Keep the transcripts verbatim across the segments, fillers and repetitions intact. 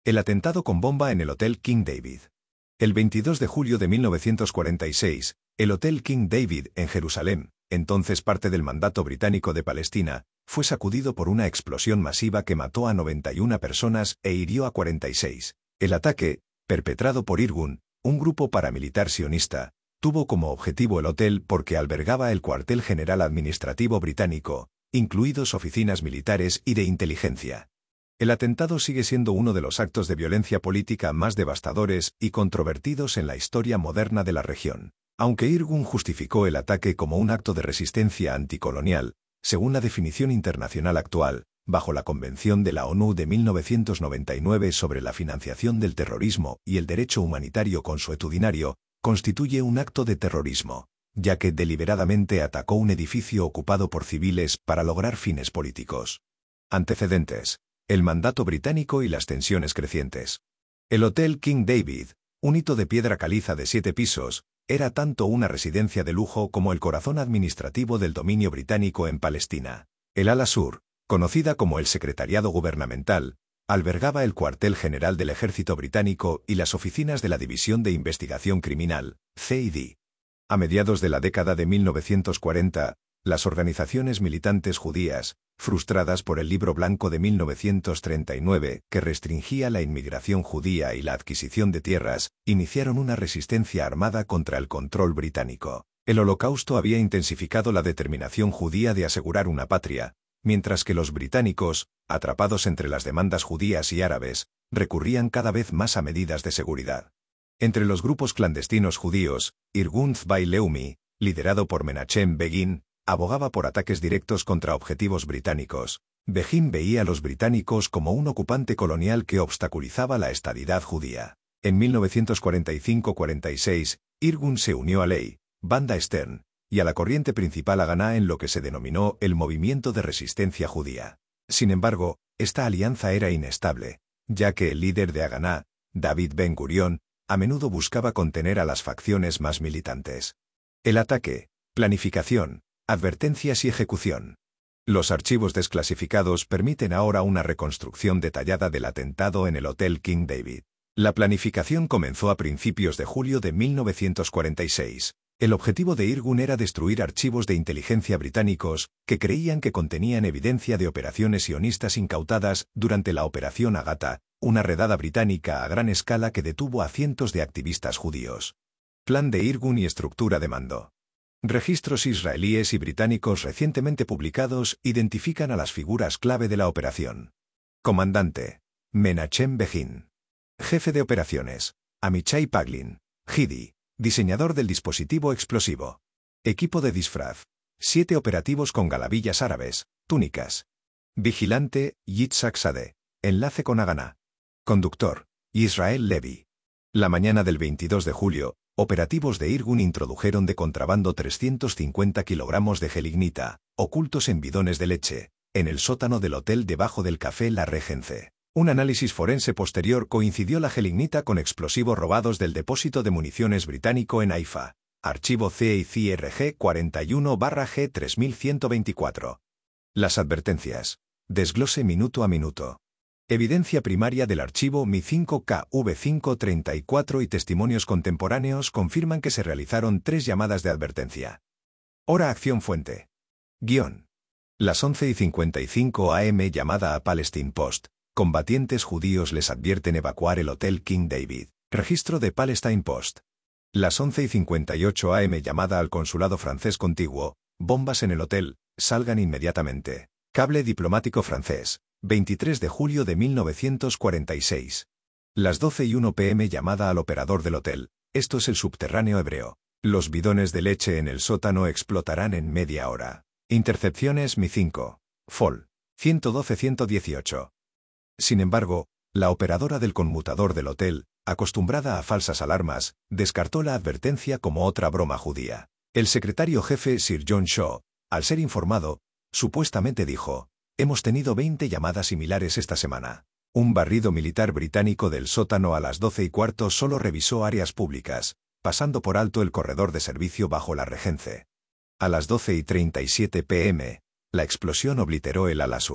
El atentado con bomba en el Hotel King David. El veintidós de julio de mil novecientos cuarenta y seis, el Hotel King David, en Jerusalén, entonces parte del mandato británico de Palestina, fue sacudido por una explosión masiva que mató a noventa y una personas e hirió a cuarenta y seis. El ataque, perpetrado por Irgun, un grupo paramilitar sionista, tuvo como objetivo el hotel porque albergaba el cuartel general administrativo británico, incluidos oficinas militares y de inteligencia. El atentado sigue siendo uno de los actos de violencia política más devastadores y controvertidos en la historia moderna de la región. Aunque Irgun justificó el ataque como un acto de resistencia anticolonial, según la definición internacional actual, bajo la Convención de la ONU de mil novecientos noventa y nueve sobre la financiación del terrorismo y el derecho humanitario consuetudinario, constituye un acto de terrorismo, ya que deliberadamente atacó un edificio ocupado por civiles para lograr fines políticos. Antecedentes: el mandato británico y las tensiones crecientes. El Hotel King David, un hito de piedra caliza de siete pisos, era tanto una residencia de lujo como el corazón administrativo del dominio británico en Palestina. El ala sur, conocida como el Secretariado Gubernamental, albergaba el cuartel general del ejército británico y las oficinas de la División de Investigación Criminal, C I D. A mediados de la década de mil novecientos cuarenta, las organizaciones militantes judías, frustradas por el Libro Blanco de mil novecientos treinta y nueve, que restringía la inmigración judía y la adquisición de tierras, iniciaron una resistencia armada contra el control británico. El Holocausto había intensificado la determinación judía de asegurar una patria, mientras que los británicos, atrapados entre las demandas judías y árabes, recurrían cada vez más a medidas de seguridad. Entre los grupos clandestinos judíos, Irgun Tzvai Leumi, liderado por Menachem Begin, abogaba por ataques directos contra objetivos británicos. Begin veía a los británicos como un ocupante colonial que obstaculizaba la estadidad judía. En mil novecientos cuarenta y cinco cuarenta y seis, Irgun se unió a Ley, Banda Stern, y a la corriente principal Haganá en lo que se denominó el Movimiento de Resistencia Judía. Sin embargo, esta alianza era inestable, ya que el líder de Haganá, David Ben Gurión, a menudo buscaba contener a las facciones más militantes. El ataque, planificación, advertencias y ejecución. Los archivos desclasificados permiten ahora una reconstrucción detallada del atentado en el Hotel King David. La planificación comenzó a principios de julio de mil novecientos cuarenta y seis. El objetivo de Irgun era destruir archivos de inteligencia británicos que creían que contenían evidencia de operaciones sionistas incautadas durante la Operación Agatha, una redada británica a gran escala que detuvo a cientos de activistas judíos. Plan de Irgun y estructura de mando. Registros israelíes y británicos recientemente publicados identifican a las figuras clave de la operación. Comandante: Menachem Begin. Jefe de operaciones: Amichai Paglin, Hidi, diseñador del dispositivo explosivo. Equipo de disfraz: siete operativos con galavillas árabes, túnicas. Vigilante: Yitzhak Sade. Enlace con Haganá. Conductor: Israel Levy. La mañana del veintidós de julio, operativos de Irgun introdujeron de contrabando trescientos cincuenta kilogramos de gelignita, ocultos en bidones de leche, en el sótano del hotel debajo del café La Regency. Un análisis forense posterior coincidió la gelignita con explosivos robados del depósito de municiones británico en Haifa. Archivo C I C R G cuarenta y uno barra G tres mil ciento veinticuatro. Las advertencias. Desglose minuto a minuto. Evidencia primaria del archivo M I cinco K V cinco treinta y cuatro y testimonios contemporáneos confirman que se realizaron tres llamadas de advertencia. Hora acción fuente. Guión. Las once y cincuenta y cinco a m llamada a Palestine Post. Combatientes judíos les advierten evacuar el Hotel King David. Registro de Palestine Post. Las once y cincuenta y ocho a m llamada al consulado francés contiguo. Bombas en el hotel, salgan inmediatamente. Cable diplomático francés. veintitrés de julio de mil novecientos cuarenta y seis. Las doce y uno p m llamada al operador del hotel. Esto es el subterráneo hebreo. Los bidones de leche en el sótano explotarán en media hora. Intercepciones M I cinco. F O L. ciento doce ciento dieciocho. Sin embargo, la operadora del conmutador del hotel, acostumbrada a falsas alarmas, descartó la advertencia como otra broma judía. El secretario jefe Sir John Shaw, al ser informado, supuestamente dijo: «Hemos tenido veinte llamadas similares esta semana». Un barrido militar británico del sótano a las doce y cuarto solo revisó áreas públicas, pasando por alto el corredor de servicio bajo la Regency. A las doce y treinta y siete p m, la explosión obliteró el ala sur.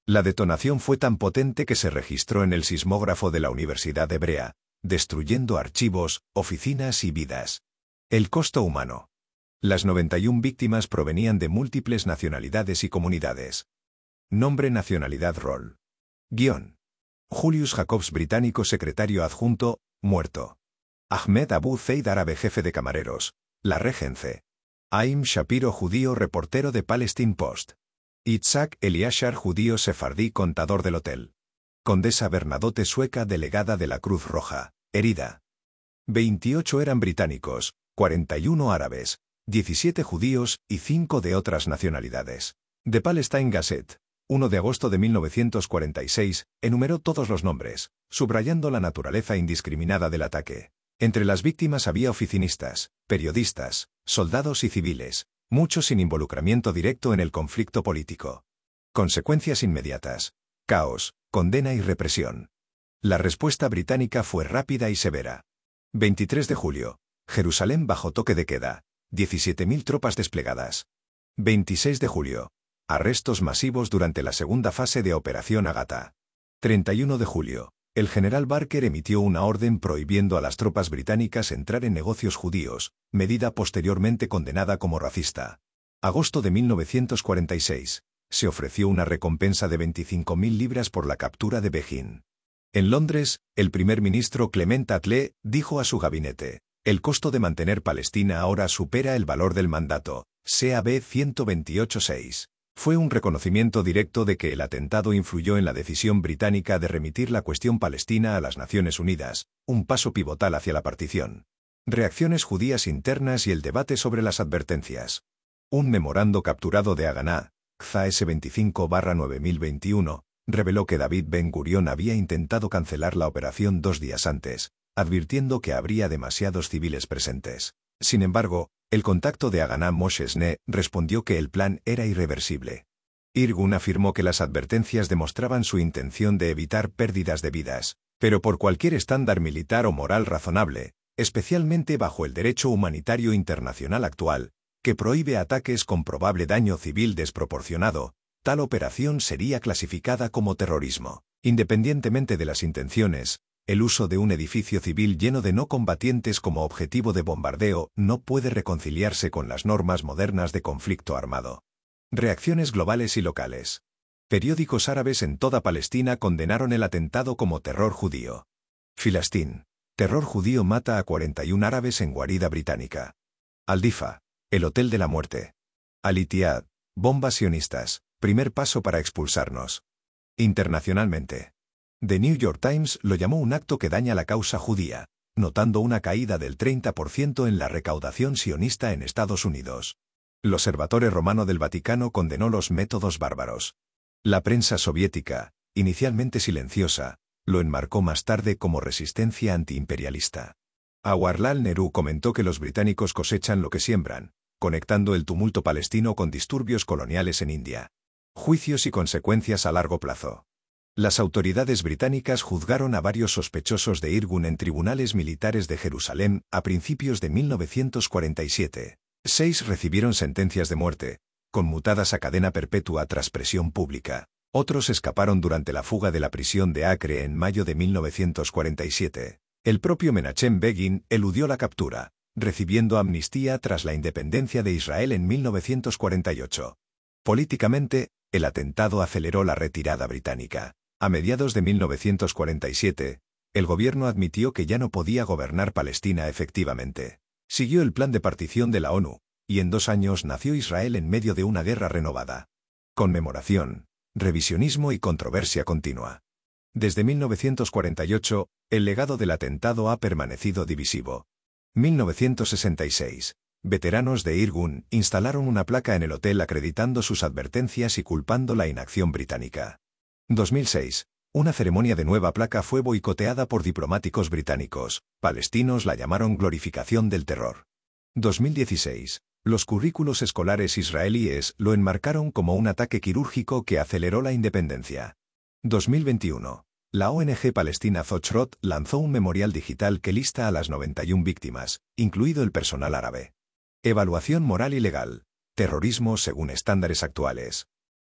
La detonación fue tan potente que se registró en el sismógrafo de la Universidad Hebrea, destruyendo archivos, oficinas y vidas. El costo humano. Las noventa y una víctimas provenían de múltiples nacionalidades y comunidades. Nombre, nacionalidad, rol. Guión. Julius Jacobs, británico, secretario adjunto, muerto. Ahmed Abu Zeid, árabe, jefe de camareros, La Regency. Aim Shapiro, judío, reportero de Palestine Post. Itzhak Eliashar, judío sefardí, contador del hotel. Condesa Bernadotte, sueca, delegada de la Cruz Roja, herida. veintiocho eran británicos, cuarenta y uno árabes, diecisiete judíos y cinco de otras nacionalidades. The Palestine Gazette, uno de agosto de mil novecientos cuarenta y seis, enumeró todos los nombres, subrayando la naturaleza indiscriminada del ataque. Entre las víctimas había oficinistas, periodistas, soldados y civiles, muchos sin involucramiento directo en el conflicto político. Consecuencias inmediatas: caos, condena y represión. La respuesta británica fue rápida y severa. veintitrés de julio. Jerusalén bajo toque de queda. diecisiete mil tropas desplegadas. veintiséis de julio. Arrestos masivos durante la segunda fase de Operación Agatha. treinta y uno de julio. El general Barker emitió una orden prohibiendo a las tropas británicas entrar en negocios judíos, medida posteriormente condenada como racista. Agosto de mil novecientos cuarenta y seis. Se ofreció una recompensa de veinticinco mil libras por la captura de Begin. En Londres, el primer ministro Clement Attlee dijo a su gabinete: el costo de mantener Palestina ahora supera el valor del mandato, C A B ciento veintiocho seis. Fue un reconocimiento directo de que el atentado influyó en la decisión británica de remitir la cuestión palestina a las Naciones Unidas, un paso pivotal hacia la partición. Reacciones judías internas y el debate sobre las advertencias. Un memorando capturado de Haganá, C A S veinticinco barra nueve mil veintiuno, reveló que David Ben Gurión había intentado cancelar la operación dos días antes, advirtiendo que habría demasiados civiles presentes. Sin embargo, el contacto de Haganá, Moshe Sne, respondió que el plan era irreversible. Irgun afirmó que las advertencias demostraban su intención de evitar pérdidas de vidas, pero por cualquier estándar militar o moral razonable, especialmente bajo el derecho humanitario internacional actual, que prohíbe ataques con probable daño civil desproporcionado, tal operación sería clasificada como terrorismo. Independientemente de las intenciones, el uso de un edificio civil lleno de no combatientes como objetivo de bombardeo no puede reconciliarse con las normas modernas de conflicto armado. Reacciones globales y locales. Periódicos árabes en toda Palestina condenaron el atentado como terror judío. Filastín. Terror judío mata a cuarenta y uno árabes en guarida británica. Al-Difa. El Hotel de la Muerte. Al-Ittihad. Bombas sionistas. Primer paso para expulsarnos. Internacionalmente. The New York Times lo llamó un acto que daña la causa judía, notando una caída del treinta por ciento en la recaudación sionista en Estados Unidos. El Observatorio Romano del Vaticano condenó los métodos bárbaros. La prensa soviética, inicialmente silenciosa, lo enmarcó más tarde como resistencia antiimperialista. Jawaharlal Nehru comentó que los británicos cosechan lo que siembran, conectando el tumulto palestino con disturbios coloniales en India. Juicios y consecuencias a largo plazo. Las autoridades británicas juzgaron a varios sospechosos de Irgun en tribunales militares de Jerusalén a principios de mil novecientos cuarenta y siete. Seis recibieron sentencias de muerte, conmutadas a cadena perpetua tras presión pública. Otros escaparon durante la fuga de la prisión de Acre en mayo de mil novecientos cuarenta y siete. El propio Menachem Begin eludió la captura, recibiendo amnistía tras la independencia de Israel en mil novecientos cuarenta y ocho. Políticamente, el atentado aceleró la retirada británica. A mediados de mil novecientos cuarenta y siete, el gobierno admitió que ya no podía gobernar Palestina efectivamente. Siguió el plan de partición de la ONU, y en dos años nació Israel en medio de una guerra renovada. Conmemoración, revisionismo y controversia continua. Desde mil novecientos cuarenta y ocho, el legado del atentado ha permanecido divisivo. mil novecientos sesenta y seis. Veteranos de Irgun instalaron una placa en el hotel acreditando sus advertencias y culpando la inacción británica. dos mil seis. Una ceremonia de nueva placa fue boicoteada por diplomáticos británicos. Palestinos la llamaron glorificación del terror. dos mil dieciséis. Los currículos escolares israelíes lo enmarcaron como un ataque quirúrgico que aceleró la independencia. dos mil veintiuno. La O N G palestina Zohrot lanzó un memorial digital que lista a las noventa y una víctimas, incluido el personal árabe. Evaluación moral y legal. Terrorismo según estándares actuales.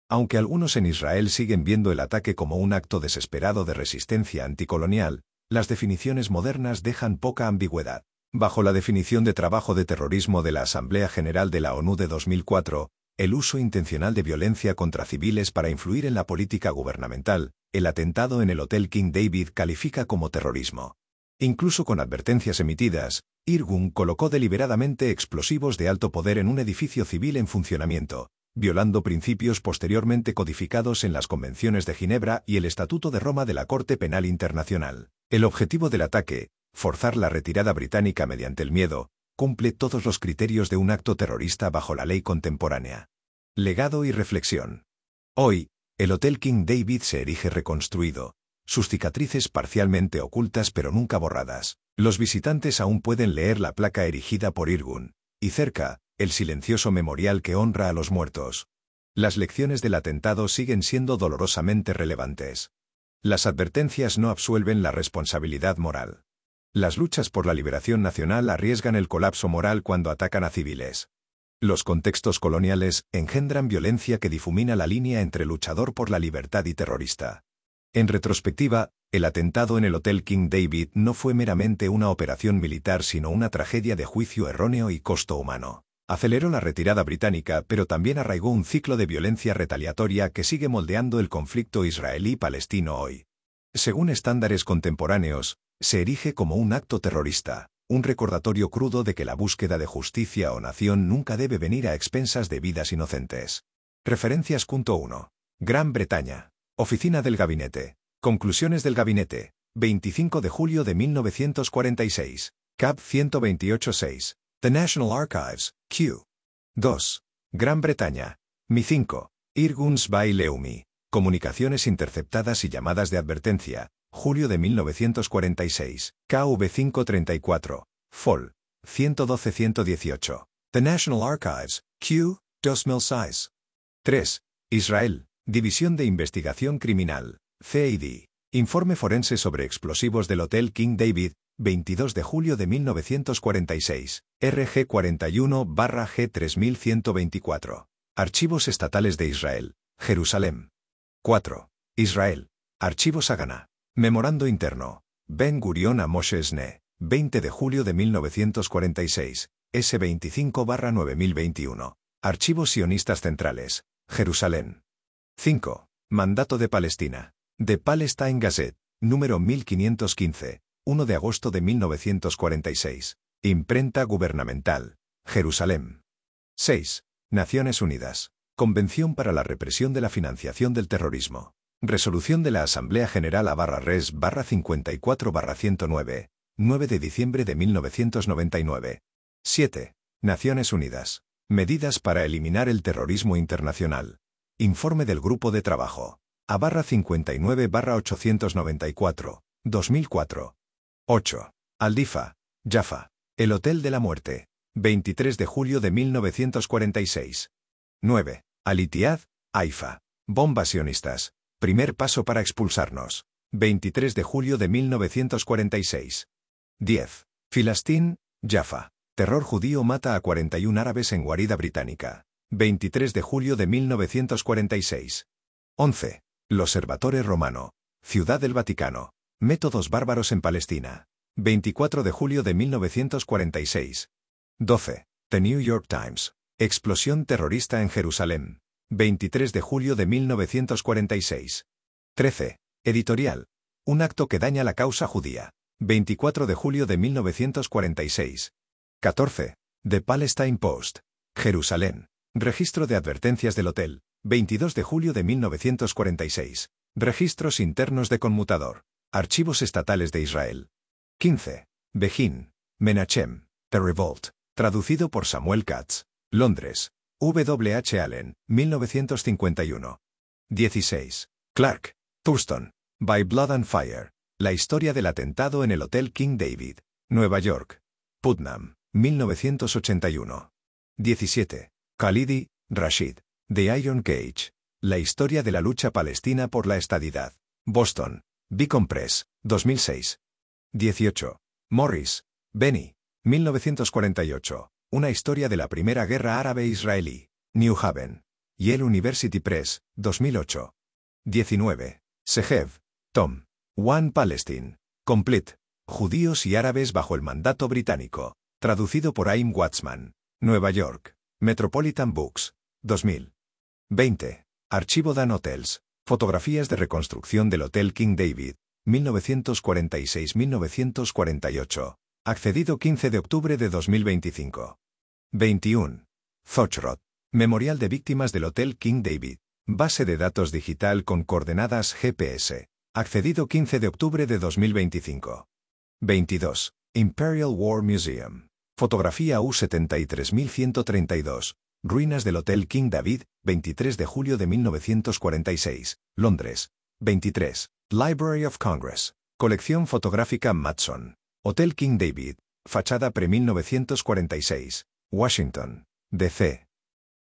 Aunque algunos en Israel siguen viendo el ataque como un acto desesperado de resistencia anticolonial, las definiciones modernas dejan poca ambigüedad. Bajo la definición de trabajo de terrorismo de la Asamblea General de la ONU de dos mil cuatro, el uso intencional de violencia contra civiles para influir en la política gubernamental, el atentado en el Hotel King David califica como terrorismo. Incluso con advertencias emitidas, Irgun colocó deliberadamente explosivos de alto poder en un edificio civil en funcionamiento, violando principios posteriormente codificados en las Convenciones de Ginebra y el Estatuto de Roma de la Corte Penal Internacional. El objetivo del ataque, forzar la retirada británica mediante el miedo, cumple todos los criterios de un acto terrorista bajo la ley contemporánea. Legado y reflexión. Hoy, el Hotel King David se erige reconstruido, sus cicatrices parcialmente ocultas pero nunca borradas. Los visitantes aún pueden leer la placa erigida por Irgun, y cerca, el silencioso memorial que honra a los muertos. Las lecciones del atentado siguen siendo dolorosamente relevantes. Las advertencias no absuelven la responsabilidad moral. Las luchas por la liberación nacional arriesgan el colapso moral cuando atacan a civiles. Los contextos coloniales engendran violencia que difumina la línea entre luchador por la libertad y terrorista. En retrospectiva, el atentado en el Hotel King David no fue meramente una operación militar sino una tragedia de juicio erróneo y costo humano. Aceleró la retirada británica pero también arraigó un ciclo de violencia retaliatoria que sigue moldeando el conflicto israelí-palestino hoy. Según estándares contemporáneos, se erige como un acto terrorista, un recordatorio crudo de que la búsqueda de justicia o nación nunca debe venir a expensas de vidas inocentes. Referencias. uno. Gran Bretaña. Oficina del Gabinete. Conclusiones del Gabinete. veinticinco de julio de mil novecientos cuarenta y seis. Cap ciento veintiocho seis. The National Archives, Q. dos. Gran Bretaña. Mi cinco. Irguns by Leumi. Comunicaciones interceptadas y llamadas de advertencia. Julio de mil novecientos cuarenta y seis. K V quinientos treinta y cuatro. Fol. ciento doce a ciento dieciocho. The National Archives, Q. dos mil seis. tres. Israel. División de Investigación Criminal. C I D. Informe forense sobre explosivos del Hotel King David, veintidós de julio de mil novecientos cuarenta y seis. R G cuarenta y uno barra G tres mil ciento veinticuatro. Archivos Estatales de Israel. Jerusalén. cuatro. Israel. Archivos Hagana. Memorando interno. Ben Gurion a Moshe Sne. veinte de julio de mil novecientos cuarenta y seis. S veinticinco barra nueve mil veintiuno. Archivos Sionistas Centrales. Jerusalén. cinco. Mandato de Palestina. The Palestine Gazette. Número mil quinientos quince. uno de agosto de mil novecientos cuarenta y seis. Imprenta Gubernamental. Jerusalén. seis. Naciones Unidas. Convención para la Represión de la Financiación del Terrorismo. Resolución de la Asamblea General A barra Res barra cincuenta y cuatro barra ciento nueve. nueve de diciembre de mil novecientos noventa y nueve. siete. Naciones Unidas. Medidas para eliminar el terrorismo internacional. Informe del Grupo de Trabajo. A barra cincuenta y nueve barra ochocientos noventa y cuatro. dos mil cuatro. ocho. Aldifa. Jaffa. El Hotel de la Muerte. veintitrés de julio de mil novecientos cuarenta y seis. nueve. Al-Ittihad. Haifa. Bombas sionistas. Primer paso para expulsarnos. veintitrés de julio de mil novecientos cuarenta y seis. diez. Filastín. Jaffa. Terror judío mata a cuarenta y un árabes en guarida británica. veintitrés de julio de mil novecientos cuarenta y seis. once. L'Osservatore Romano. Ciudad del Vaticano. Métodos bárbaros en Palestina. veinticuatro de julio de mil novecientos cuarenta y seis. doce. The New York Times. Explosión terrorista en Jerusalén. veintitrés de julio de mil novecientos cuarenta y seis. trece. Editorial. Un acto que daña la causa judía. veinticuatro de julio de mil novecientos cuarenta y seis. catorce. The Palestine Post. Jerusalén. Registro de advertencias del hotel. veintidós de julio de mil novecientos cuarenta y seis. Registros internos de conmutador. Archivos estatales de Israel. quince. Begin. Menachem. The Revolt. Traducido por Samuel Katz. Londres. W H Allen, mil novecientos cincuenta y uno. dieciséis. Clark. Thurston. By Blood and Fire. La historia del atentado en el Hotel King David. Nueva York. Putnam. mil novecientos ochenta y uno. diecisiete. Khalidi, Rashid. The Iron Cage. La historia de la lucha palestina por la estadidad. Boston. Beacon Press. dos mil seis. dieciocho. Morris. Benny. mil novecientos cuarenta y ocho. Una historia de la Primera Guerra Árabe-Israelí. New Haven. Yale University Press, dos mil ocho. diecinueve. Segev, Tom. One Palestine. Complete. Judíos y árabes bajo el mandato británico. Traducido por Aim Watzman. Nueva York. Metropolitan Books. dos mil. veinte. Archivo Dan Hotels. Fotografías de reconstrucción del Hotel King David, mil novecientos cuarenta y seis a mil novecientos cuarenta y ocho. Accedido quince de octubre de dos mil veinticinco. veintiuno. Zohrot. Memorial de víctimas del Hotel King David. Base de datos digital con coordenadas G P S. Accedido quince de octubre de dos mil veinticinco. veintidós. Imperial War Museum. Fotografía U setenta y tres mil ciento treinta y dos. Ruinas del Hotel King David, veintitrés de julio de mil novecientos cuarenta y seis. Londres. veintitrés. Library of Congress. Colección fotográfica Matson. Hotel King David. Fachada pre mil novecientos cuarenta y seis. Washington, D C